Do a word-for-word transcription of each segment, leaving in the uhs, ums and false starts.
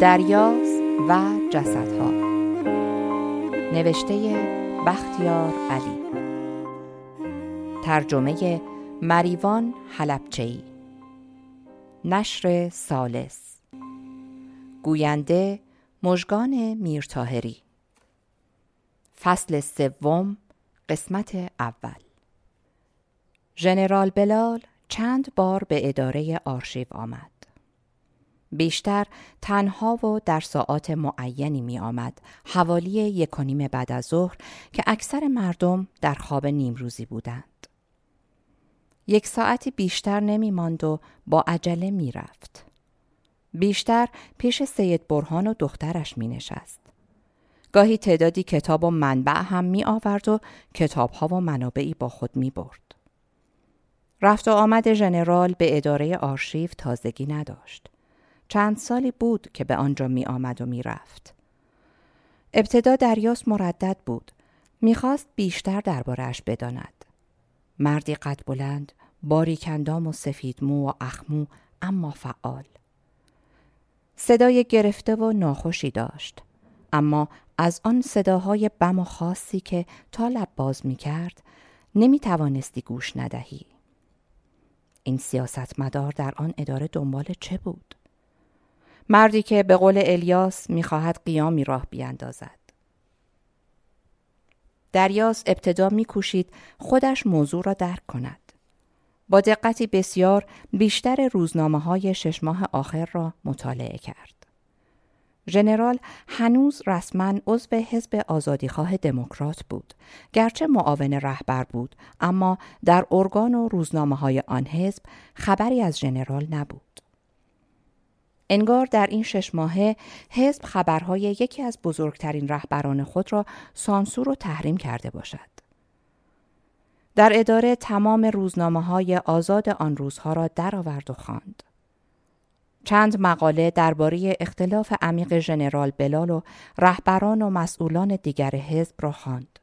دریاس و جسدها، نوشته بختیار علی، ترجمه مریوان حلبچه‌ای، نشر ثالث، گوینده مژگان میرطاهری. فصل سوم، قسمت اول. ژنرال بلال چند بار به اداره آرشیو آمد. بیشتر تنها و در ساعات معینی می آمد، حوالی یک و نیم بعد از ظهر که اکثر مردم در خواب نیمروزی بودند. یک ساعتی بیشتر نمی ماند و با عجله می رفت. بیشتر پیش سید برهان و دخترش می نشست. گاهی تعدادی کتاب و منبع هم می آورد و کتابها و منابعی با خود می برد. رفت و آمد ژنرال به اداره آرشیو تازگی نداشت. چند سالی بود که به آنجا می آمد و می رفت. ابتدا دریاس مردد بود. می خواست بیشتر درباره‌اش بداند. مردی قد بلند، باریکندام و سفید مو و اخمو، اما فعال. صدای گرفته و ناخوشی داشت، اما از آن صداهای بم و خاصی که تا لب باز می کرد نمی توانستی گوش ندهی. این سیاستمدار در آن اداره دنبال چه بود؟ مردی که به قول الیاس می خواهد قیامی راه بیندازد. دریاس ابتدا می کوشید خودش موضوع را درک کند. با دقتی بسیار بیشتر روزنامه های شش ماه آخر را مطالعه کرد. ژنرال هنوز رسما عضو حزب آزادیخواه دموکرات بود. گرچه معاون رهبر بود، اما در ارگان و روزنامه های آن حزب خبری از ژنرال نبود. انگار در این شش ماهه حزب خبرهای یکی از بزرگترین رهبران خود را سانسور و تحریم کرده باشد. در اداره تمام روزنامه‌های آزاد آن روزها را درآورد و خواند. چند مقاله درباره اختلاف عمیق ژنرال بلال و رهبران و مسئولان دیگر حزب را خواند.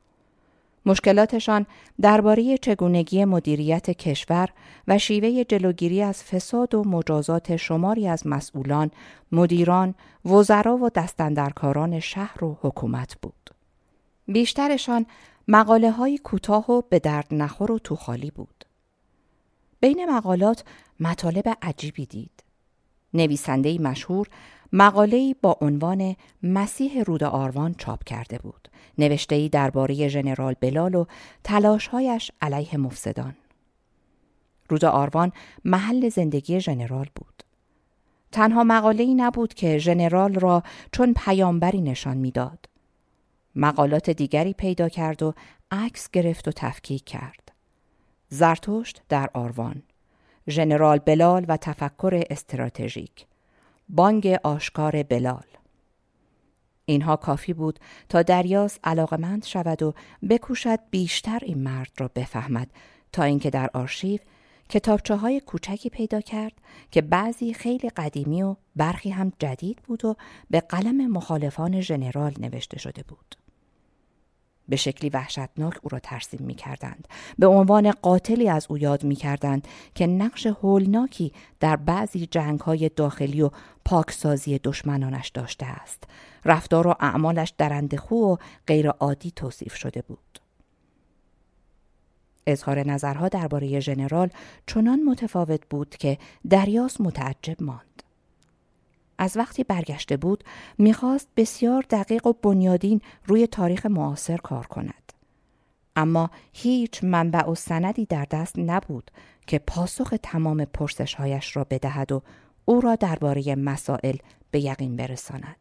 مشکلاتشان درباره چگونگی مدیریت کشور و شیوه جلوگیری از فساد و مجازات شماری از مسئولان، مدیران، وزرا و دستاندرکاران شهر و حکومت بود. بیشترشان مقاله های کوتاه و به درد نخور و توخالی بود. بین مقالات مطالب عجیبی دید. نویسنده‌ای مشهور مقاله‌ای با عنوان مسیح رود آروان چاپ کرده بود. نوشته‌ای درباره ژنرال بلال و تلاش‌هایش علیه مفسدان. رود آروان محل زندگی ژنرال بود. تنها مقاله‌ای نبود که ژنرال را چون پیامبری نشان می‌داد. مقالات دیگری پیدا کرد و عکس گرفت و تفکیک کرد. زرتشت در آروان، ژنرال بلال و تفکر استراتژیک، بانگ آشکار بلال. اینها کافی بود تا دریاس علاقمند شود و بکوشد بیشتر این مرد را بفهمد، تا اینکه در آرشیو کتابچه های کوچکی پیدا کرد که بعضی خیلی قدیمی و برخی هم جدید بود و به قلم مخالفان ژنرال نوشته شده بود. به شکلی وحشتناک او را ترسیم می کردند. به عنوان قاتلی از او یاد می کردند که نقش هولناکی در بعضی جنگ‌های داخلی و پاکسازی دشمنانش داشته است. رفتار و اعمالش درنده‌خو و غیر عادی توصیف شده بود. اظهار نظرها درباره ژنرال چنان متفاوت بود که دریاس متعجب ماند. از وقتی برگشته بود میخواست بسیار دقیق و بنیادین روی تاریخ معاصر کار کند. اما هیچ منبع و سندی در دست نبود که پاسخ تمام پرسش‌هایش را بدهد و او را درباره مسائل به یقین برساند.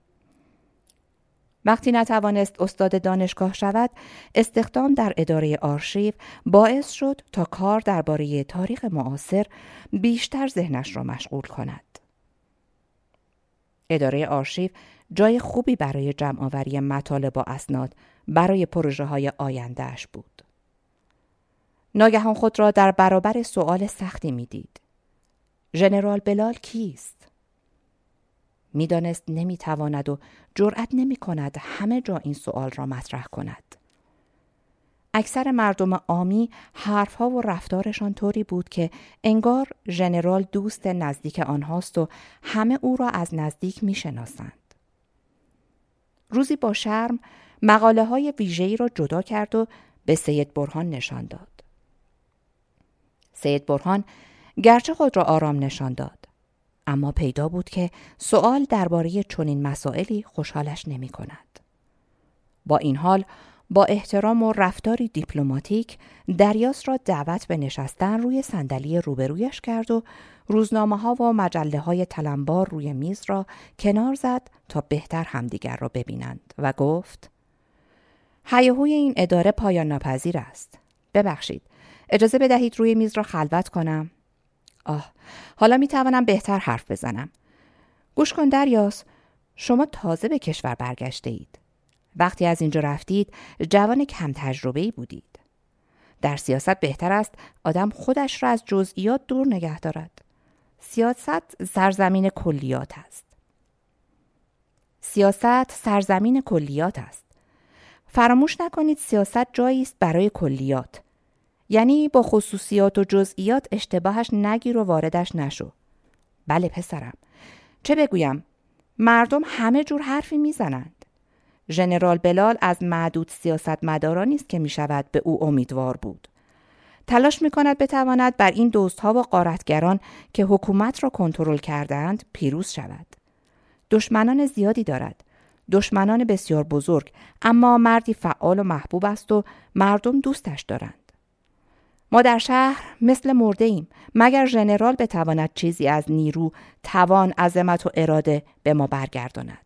وقتی نتوانست استاد دانشگاه شود، استخدام در اداره آرشیو باعث شد تا کار درباره تاریخ معاصر بیشتر ذهنش را مشغول کند. اداره آرشیو جای خوبی برای جمع‌آوری مطالب و اسناد برای پروژه‌های آینده‌اش بود. ناگهان خود را در برابر سؤال سختی می‌دید. ژنرال بلال کیست؟ می‌دانست نمی‌تواند و جرأت نمی‌کند همه جا این سؤال را مطرح کند. اکثر مردم عامی حرفها و رفتارشان طوری بود که انگار ژنرال دوست نزدیک آنهاست و همه او را از نزدیک می‌شناسند. روزی با شرم مقاله های ویژه‌ای را جدا کرد و به سید برهان نشان داد. سید برهان گرچه خود را آرام نشان داد، اما پیدا بود که سؤال درباره چنین مسائلی خوشحالش نمی کند. با این حال با احترام و رفتاری دیپلماتیک دریاس را دعوت به نشستن روی صندلی روبرویش کرد و روزنامه ها و مجله های تلمبار روی میز را کنار زد تا بهتر همدیگر را ببینند و گفت: هیاهوی این اداره پایان ناپذیر است. ببخشید، اجازه بدهید روی میز را خلوت کنم. آه، حالا می توانم بهتر حرف بزنم. گوش کن دریاس، شما تازه به کشور برگشته اید. وقتی از اینجا رفتید جوان کم تجربه‌ای بودید. در سیاست بهتر است آدم خودش را از جزئیات دور نگه دارد. سیاست سرزمین کلیات است. سیاست سرزمین کلیات است. فراموش نکنید سیاست جایی است برای کلیات. یعنی با خصوصیات و جزئیات اشتباهش نگیر و واردش نشو. بله پسرم، چه بگویم؟ مردم همه جور حرفی میزنند. ژنرال بلال از معدود سیاستمدارانی است که می شود به او امیدوار بود. تلاش می کند بتواند بر این دزدها و غارتگران که حکومت را کنترل کردند پیروز شود. دشمنان زیادی دارد، دشمنان بسیار بزرگ، اما مردی فعال و محبوب است و مردم دوستش دارند. ما در شهر مثل مرده ایم مگر ژنرال بتواند چیزی از نیرو، توان، عظمت و اراده به ما برگرداند.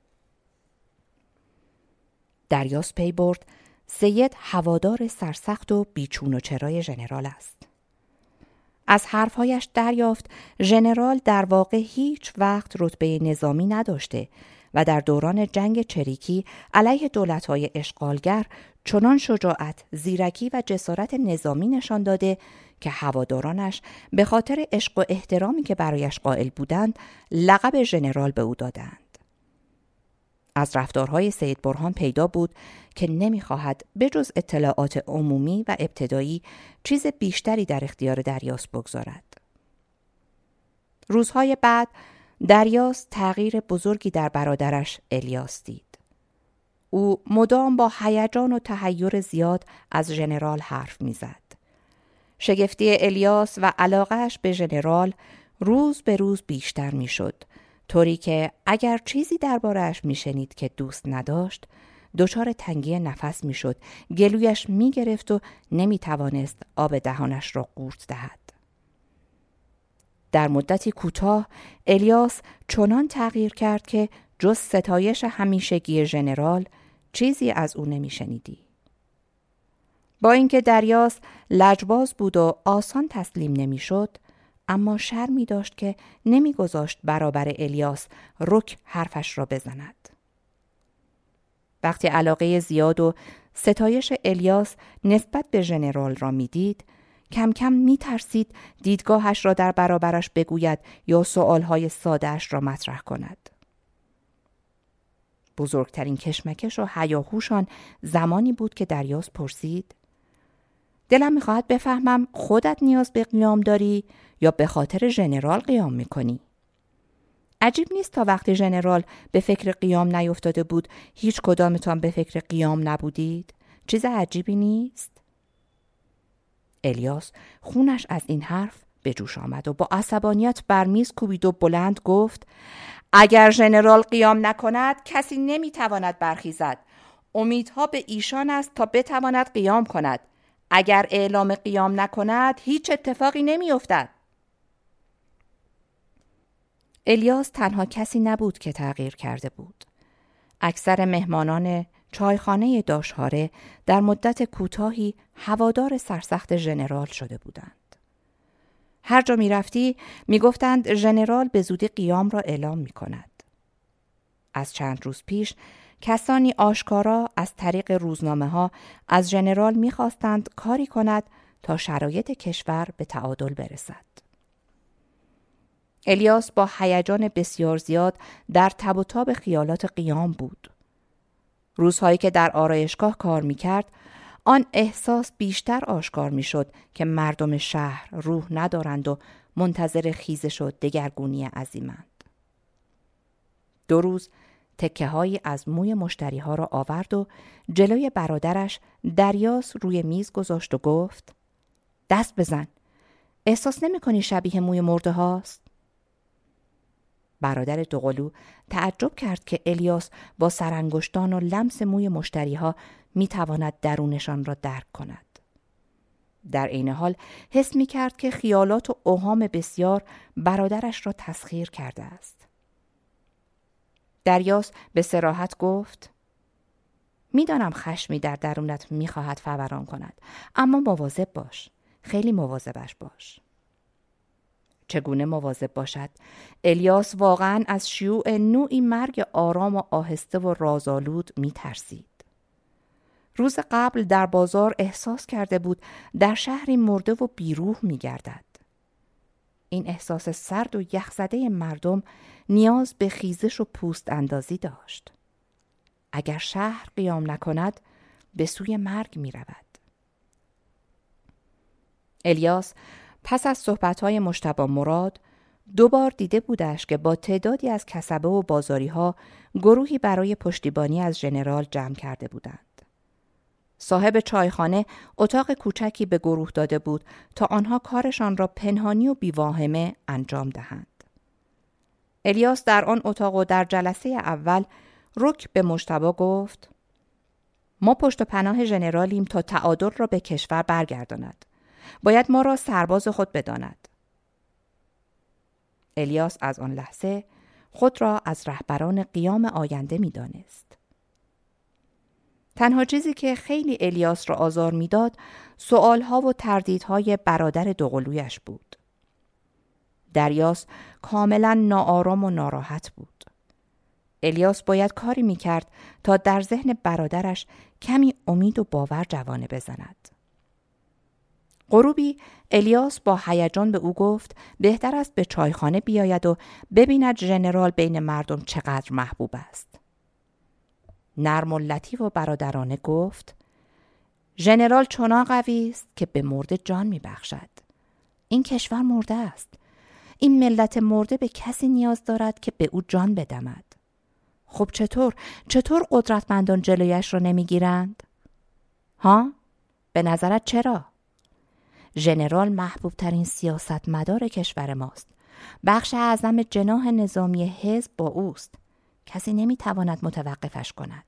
دریاس پی برد سید هوادار سرسخت و بیچون و چرای ژنرال است. از حرفهایش دریافت ژنرال در واقع هیچ وقت رتبه نظامی نداشته و در دوران جنگ چریکی علیه دولت‌های اشغالگر چنان شجاعت، زیرکی و جسارت نظامی نشان داده که هوادارانش به خاطر عشق و احترامی که برایش قائل بودند لقب ژنرال به او دادند. از رفتارهای سید برهان پیدا بود که نمی‌خواهد بجز اطلاعات عمومی و ابتدایی چیز بیشتری در اختیار دریاس بگذارد. روزهای بعد دریاس تغییر بزرگی در برادرش الیاس دید. او مدام با هیجان و تحیر زیاد از ژنرال حرف می‌زد. شگفتی الیاس و علاقه‌اش به ژنرال روز به روز بیشتر می‌شد، طوری که اگر چیزی درباره‌اش می‌شنید که دوست نداشت، دچار تنگی نفس می‌شد، گلویش می‌گرفت و نمی‌توانست آب دهانش را قورت دهد. در مدتی کوتاه الیاس چنان تغییر کرد که جز ستایش همیشگی ژنرال چیزی از او نمی‌شنیدی. با اینکه دریاس لجباز بود و آسان تسلیم نمی‌شد، اما شرمی داشت که نمی‌گذاشت برابر الیاس رک حرفش را بزند. وقتی علاقه زیاد و ستایش الیاس نسبت به ژنرال را می‌دید، کم کم می‌ترسید دیدگاهش را در برابرش بگوید یا سؤال‌های ساده‌اش را مطرح کند. بزرگترین کشمکش و هیاهوشان زمانی بود که دریاس پرسید: دلم می‌خواهد بفهمم خودت نیاز به قیام داری یا به خاطر ژنرال قیام می‌کنی؟ عجیب نیست تا وقتی ژنرال به فکر قیام نیفتاده بود هیچ کدامتان به فکر قیام نبودید؟ چیز عجیبی نیست؟ الیاس خونش از این حرف به جوش آمد و با عصبانیت بر میز کوبید و بلند گفت: اگر ژنرال قیام نکند کسی نمیتواند برخیزد. امیدها به ایشان است تا بتواند قیام کند. اگر اعلام قیام نکند هیچ اتفاقی نمیافتد. الیاس تنها کسی نبود که تغییر کرده بود. اکثر مهمانان چایخانه داشهاره در مدت کوتاهی هوادار سرسخت ژنرال شده بودند. هر جا می رفتی می گفتند ژنرال به زودی قیام را اعلام می کند. از چند روز پیش کسانی آشکارا از طریق روزنامه ها از ژنرال می خواستند کاری کند تا شرایط کشور به تعادل برسد. الیاس با هیجان بسیار زیاد در تب و تاب خیالات قیام بود. روزهایی که در آرایشگاه کار می‌کرد، آن احساس بیشتر آشکار می شد که مردم شهر روح ندارند و منتظر خیزش و دگرگونی عظیمند. دو روز تکه هایی از موی مشتری ها را آورد و جلوی برادرش دریاس روی میز گذاشت و گفت دست بزن. احساس نمی کنی شبیه موی مرده هاست؟ برادر دوقلو تعجب کرد که الیاس با سرانگشتان و لمس موی مشتری ها می تواند درونشان را درک کند. در عین حال حس می کرد که خیالات و اوهام بسیار برادرش را تسخیر کرده است. دریاس به صراحت گفت می دانم خشمی در درونت می خواهد فوران کند، اما مواظب باش. خیلی مواظبش باش. چگونه مواظب باشد؟ الیاس واقعا از شیوع نوعی مرگ آرام و آهسته و رازآلود می ترسید. روز قبل در بازار احساس کرده بود در شهری مرده و بیروح می گردد. این احساس سرد و یخزده مردم نیاز به خیزش و پوست اندازی داشت. اگر شهر قیام نکند به سوی مرگ می رود. الیاس پس از صحبت‌های مجتبی مراد دوبار دیده بودش که با تعدادی از کسبه و بازاری‌ها گروهی برای پشتیبانی از ژنرال جمع کرده بودند. صاحب چایخانه اتاق کوچکی به گروه داده بود تا آنها کارشان را پنهانی و بیواهمه انجام دهند. الیاس در آن اتاق و در جلسه اول رک به مجتبی گفت ما پشت و پناه ژنرالیم تا تعادل را به کشور برگرداند. باید ما را سرباز خود بداند. الیاس از آن لحظه خود را از رهبران قیام آینده می دانست. تنها چیزی که خیلی الیاس را آزار می داد سؤالها و تردیدهای برادر دوقلویش بود. دریاس کاملا ناآرام و ناراحت بود. الیاس باید کاری می کرد تا در ذهن برادرش کمی امید و باور جوانه بزند. غروبی الیاس با هیجان به او گفت بهتر است به چایخانه بیاید و ببیند ژنرال بین مردم چقدر محبوب است. نرم و لطیف و برادرانه گفت ژنرال چنان قوی است که به مرده جان میبخشد. این کشور مرده است. این ملت مرده به کسی نیاز دارد که به او جان بدمد. خب چطور؟ چطور قدرتمندان جلویش را نمیگیرند؟ ها؟ به نظرت چرا؟ ژنرال محبوب ترین سیاستمدار کشور ماست. بخش اعظم جناح نظامی حزب با اوست. کسی نمیتواند متوقفش کند.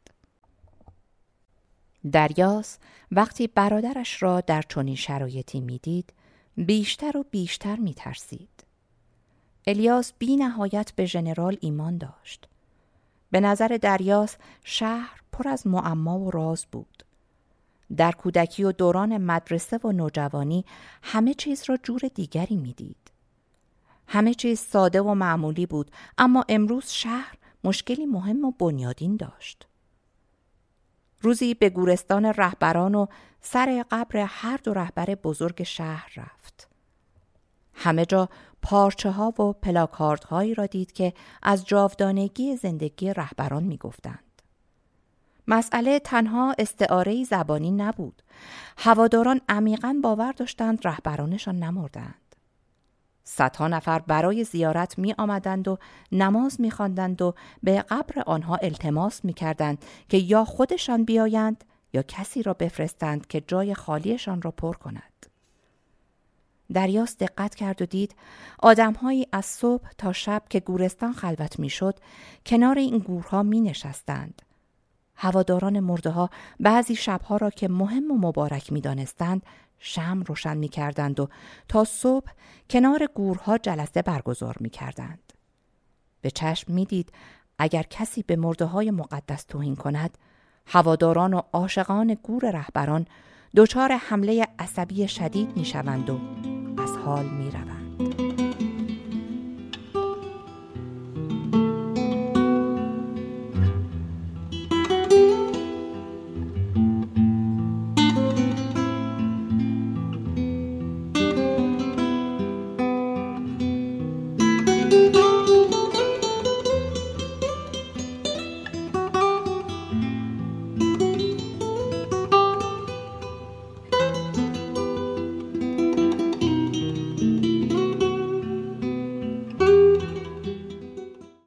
دریاس وقتی برادرش را در چنین شرایطی میدید بیشتر و بیشتر میترسید. الیاس بی نهایت به ژنرال ایمان داشت. به نظر دریاس شهر پر از معما و راز بود. در کودکی و دوران مدرسه و نوجوانی همه چیز را جور دیگری میدید. همه چیز ساده و معمولی بود، اما امروز شهر مشکلی مهم و بنیادین داشت. روزی به گورستان رهبران و سر قبر هر دو رهبر بزرگ شهر رفت. همه جا پارچه ها و پلاکارد هایی را دید که از جاودانگی زندگی رهبران می گفتند. مسئله تنها استعاره زبانی نبود. هواداران عمیقاً باور داشتند رهبرانشان نمردند. صدها نفر برای زیارت می آمدند و نماز می خواندند و به قبر آنها التماس می کردند که یا خودشان بیایند یا کسی را بفرستند که جای خالیشان را پر کند. دریاس دقت کرد و دید آدمهایی از صبح تا شب که گورستان خلوت می شد کنار این گورها می نشستند. هواداران مرده ها بعضی شبها را که مهم و مبارک می دانستند شمع روشن می کردند و تا صبح کنار گورها جلسه برگزار می کردند. به چشم می دید اگر کسی به مرده های مقدس توهین کند هواداران و عاشقان گور رهبران دچار حمله عصبی شدید می شوند و از حال می روند.